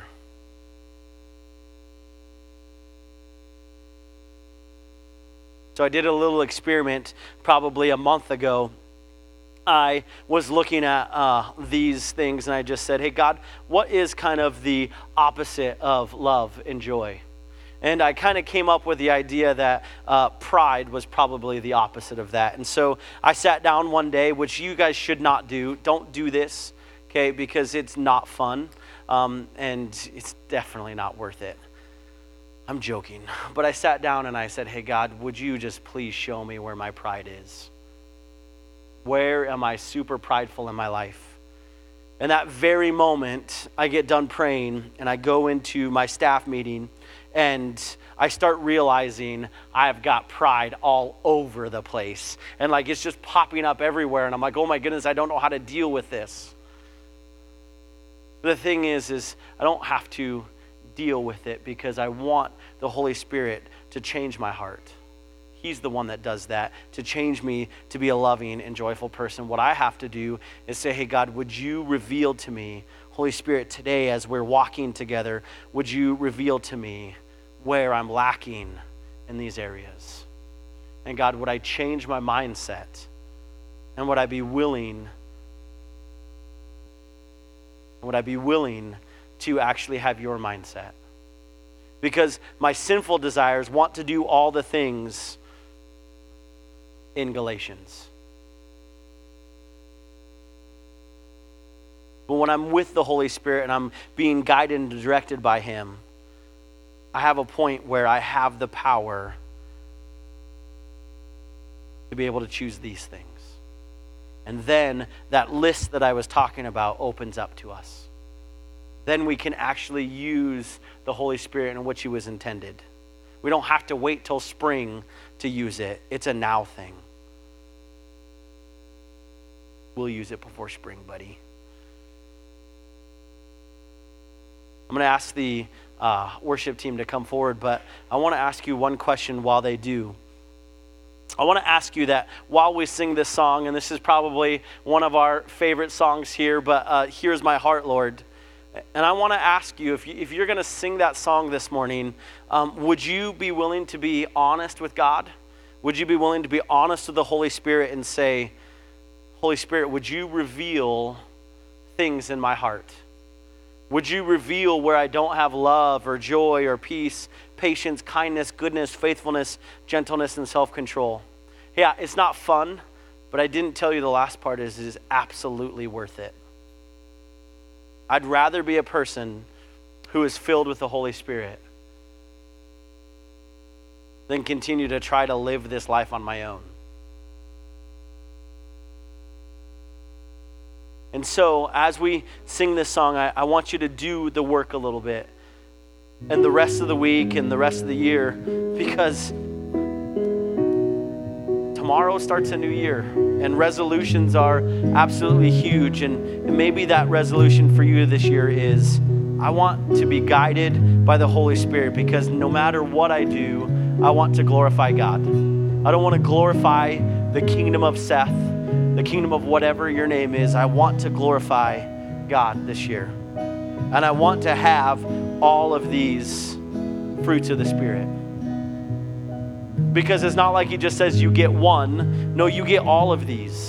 So I did a little experiment probably a month ago. I was looking at uh, these things and I just said, hey, God, what is kind of the opposite of love and joy? And I kind of came up with the idea that uh, pride was probably the opposite of that. And so I sat down one day, which you guys should not do. Don't do this, okay, because it's not fun, um, and it's definitely not worth it. I'm joking. But I sat down and I said, hey, God, would you just please show me where my pride is? Where am I super prideful in my life? And that very moment, I get done praying and I go into my staff meeting and I start realizing I've got pride all over the place. And like it's just popping up everywhere. And I'm like, oh my goodness, I don't know how to deal with this. The thing is, is I don't have to deal with it because I want the Holy Spirit to change my heart. He's the one that does that, to change me to be a loving and joyful person. What I have to do is say, hey, God, would you reveal to me, Holy Spirit, today as we're walking together, would you reveal to me where I'm lacking in these areas? And God, would I change my mindset? And would I be willing, would I be willing to actually have your mindset? Because my sinful desires want to do all the things in Galatians. But when I'm with the Holy Spirit and I'm being guided and directed by Him, I have a point where I have the power to be able to choose these things. And then that list that I was talking about opens up to us. Then we can actually use the Holy Spirit in which He was intended. We don't have to wait till spring to use it. It's a now thing. We'll use it before spring, buddy. I'm going to ask the uh, worship team to come forward, but I want to ask you one question while they do. I want to ask you that while we sing this song, and this is probably one of our favorite songs here, but uh, Here's My Heart, Lord. And I want to ask you, if, you, if you're going to sing that song this morning, um, would you be willing to be honest with God? Would you be willing to be honest with the Holy Spirit and say, Holy Spirit, would you reveal things in my heart? Would you reveal where I don't have love or joy or peace, patience, kindness, goodness, faithfulness, gentleness, and self-control? Yeah, it's not fun, but I didn't tell you the last part is it is absolutely worth it. I'd rather be a person who is filled with the Holy Spirit than continue to try to live this life on my own. And so as we sing this song, I, I want you to do the work a little bit and the rest of the week and the rest of the year, because tomorrow starts a new year and resolutions are absolutely huge. And, and maybe that resolution for you this year is, I want to be guided by the Holy Spirit, because no matter what I do, I want to glorify God. I don't want to glorify the kingdom of Seth, the kingdom of whatever your name is. I want to glorify God this year. And I want to have all of these fruits of the Spirit. Because it's not like He just says you get one. No, you get all of these.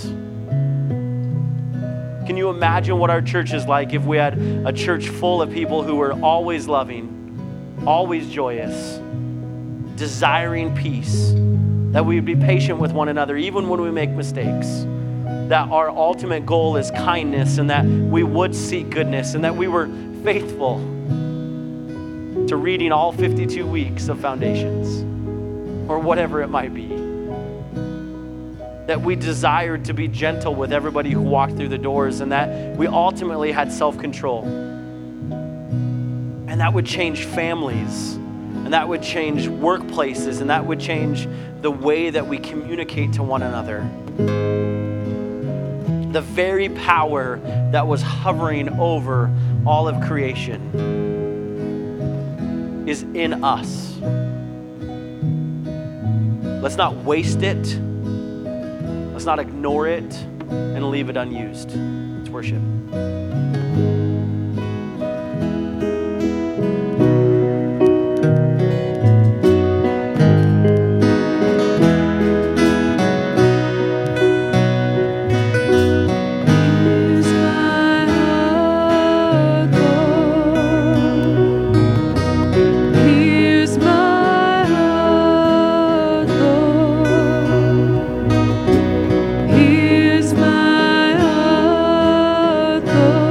Can you imagine what our church is like if we had a church full of people who were always loving, always joyous, desiring peace, that we would be patient with one another even when we make mistakes, that our ultimate goal is kindness, and that we would seek goodness, and that we were faithful to reading all fifty-two weeks of Foundations, or whatever it might be. That we desired to be gentle with everybody who walked through the doors, and that we ultimately had self-control. And that would change families, and that would change workplaces, and that would change the way that we communicate to one another. The very power that was hovering over all of creation is in us. Let's not waste it. Let's not ignore it and leave it unused. Let's worship. Here's my heart, Lord. Here's my heart, Lord. Here's my heart, Lord.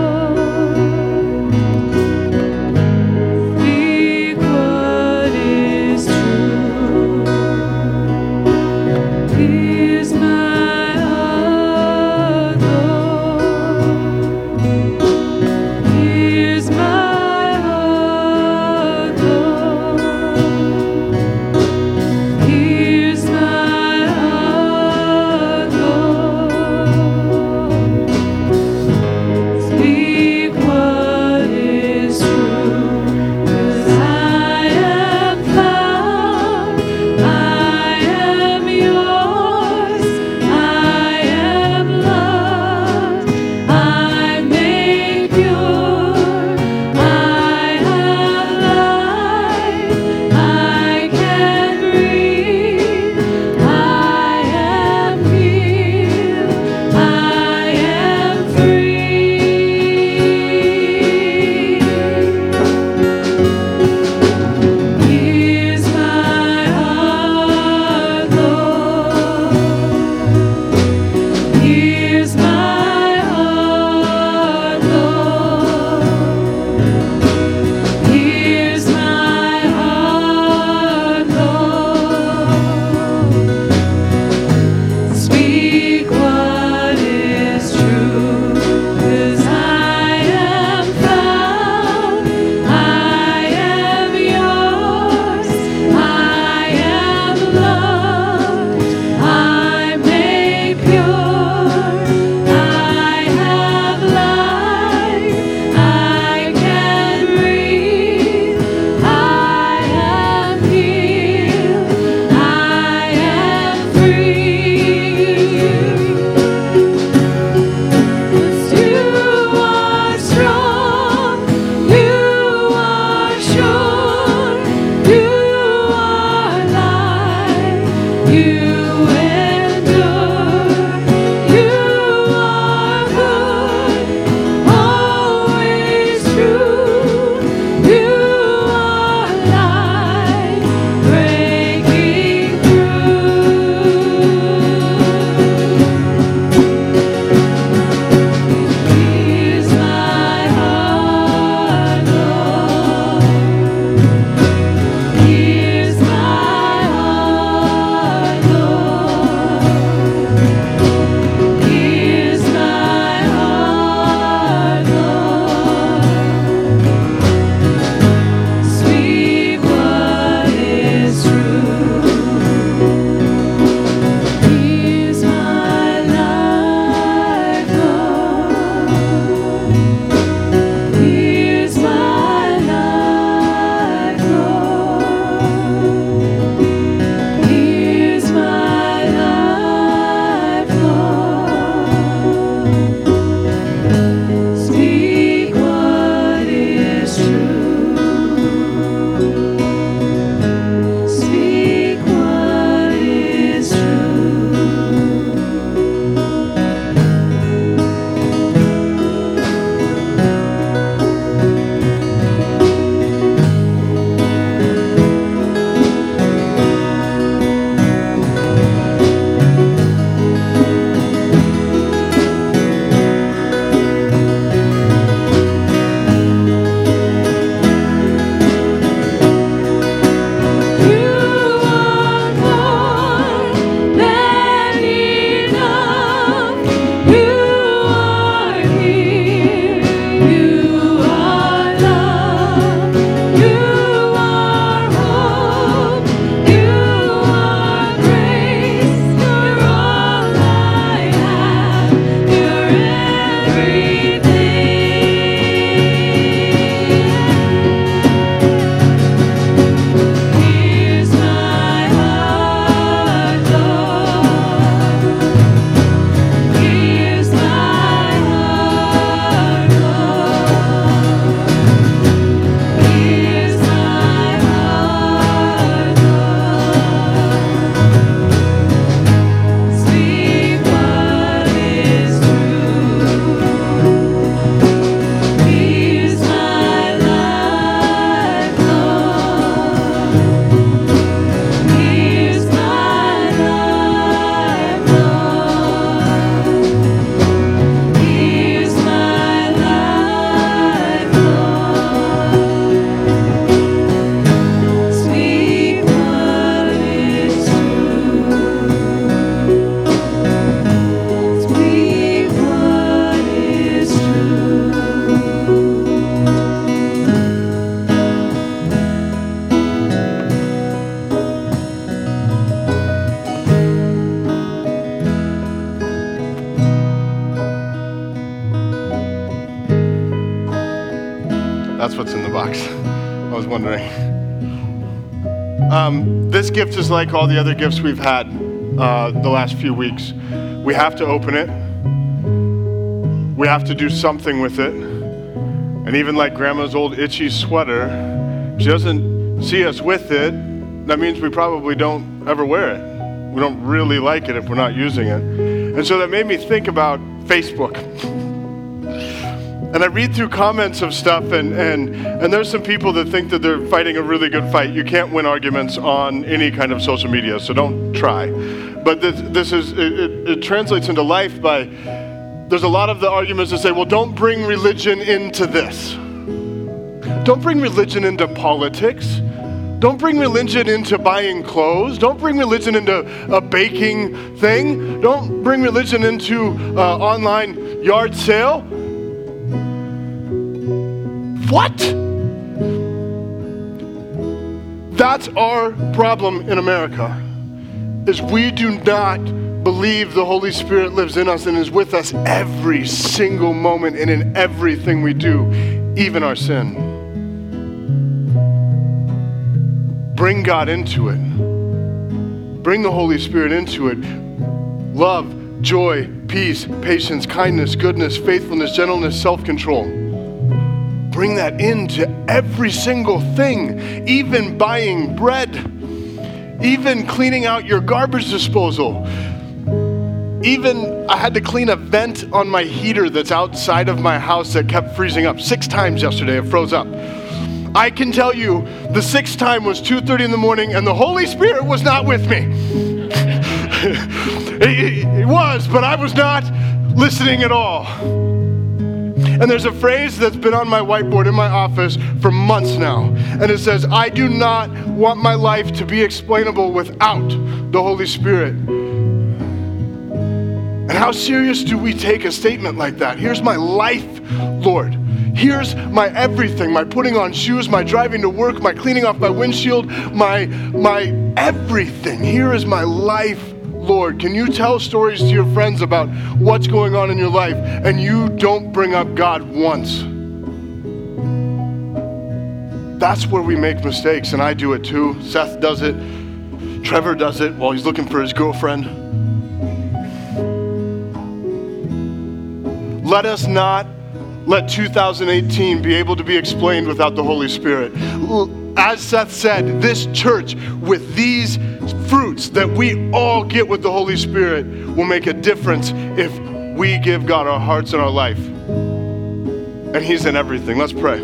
That's what's in the box. I was wondering. Um, this gift is like all the other gifts we've had uh, the last few weeks. We have to open it. We have to do something with it. And even like Grandma's old itchy sweater, if she doesn't see us with it, that means we probably don't ever wear it. We don't really like it if we're not using it. And so that made me think about Facebook. And I read through comments of stuff, and, and, and there's some people that think that they're fighting a really good fight. You can't win arguments on any kind of social media, so don't try. But this, this is, it, it, it translates into life by, there's a lot of the arguments that say, well, don't bring religion into this. Don't bring religion into politics. Don't bring religion into buying clothes. Don't bring religion into a baking thing. Don't bring religion into an online yard sale. What? That's our problem in America, is we do not believe the Holy Spirit lives in us and is with us every single moment and in everything we do, even our sin. Bring God into it. Bring the Holy Spirit into it. Love, joy, peace, patience, kindness, goodness, faithfulness, gentleness, self-control. Bring that into every single thing, even buying bread, even cleaning out your garbage disposal. Even I had to clean a vent on my heater that's outside of my house that kept freezing up. Six times yesterday it froze up. I can tell you the sixth time was two thirty in the morning and the Holy Spirit was not with me. it, it was, but I was not listening at all. And there's a phrase that's been on my whiteboard in my office for months now. And it says, I do not want my life to be explainable without the Holy Spirit. And how serious do we take a statement like that? Here's my life, Lord. Here's my everything, my putting on shoes, my driving to work, my cleaning off my windshield, my, my everything. Here is my life, Lord. Can you tell stories to your friends about what's going on in your life and you don't bring up God once? That's where we make mistakes, and I do it too. Seth does it. Trevor does it while he's looking for his girlfriend. Let us not let two thousand eighteen be able to be explained without the Holy Spirit. As Seth said, this church with these fruits that we all get with the Holy Spirit will make a difference if we give God our hearts and our life. And He's in everything. Let's pray.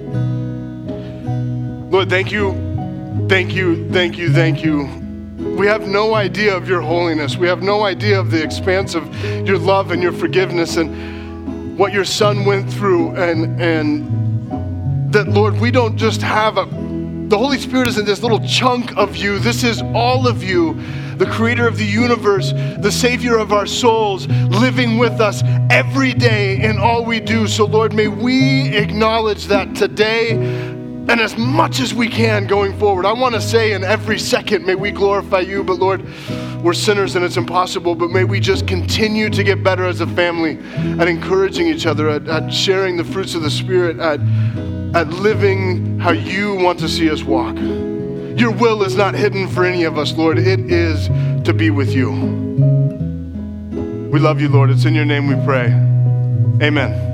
Lord, thank you, thank you, thank you, thank you. We have no idea of your holiness. We have no idea of the expanse of your love and your forgiveness and what your Son went through. And, and that, Lord, we don't just have a The Holy Spirit isn't this little chunk of you. This is all of you, the creator of the universe, the savior of our souls, living with us every day in all we do. So Lord, may we acknowledge that today and as much as we can going forward. I want to say in every second, may we glorify you. But Lord, we're sinners and it's impossible, but may we just continue to get better as a family at encouraging each other, at, at sharing the fruits of the Spirit, at at living how you want to see us walk. Your will is not hidden for any of us, Lord. It is to be with you. We love you, Lord. It's in your name we pray. Amen.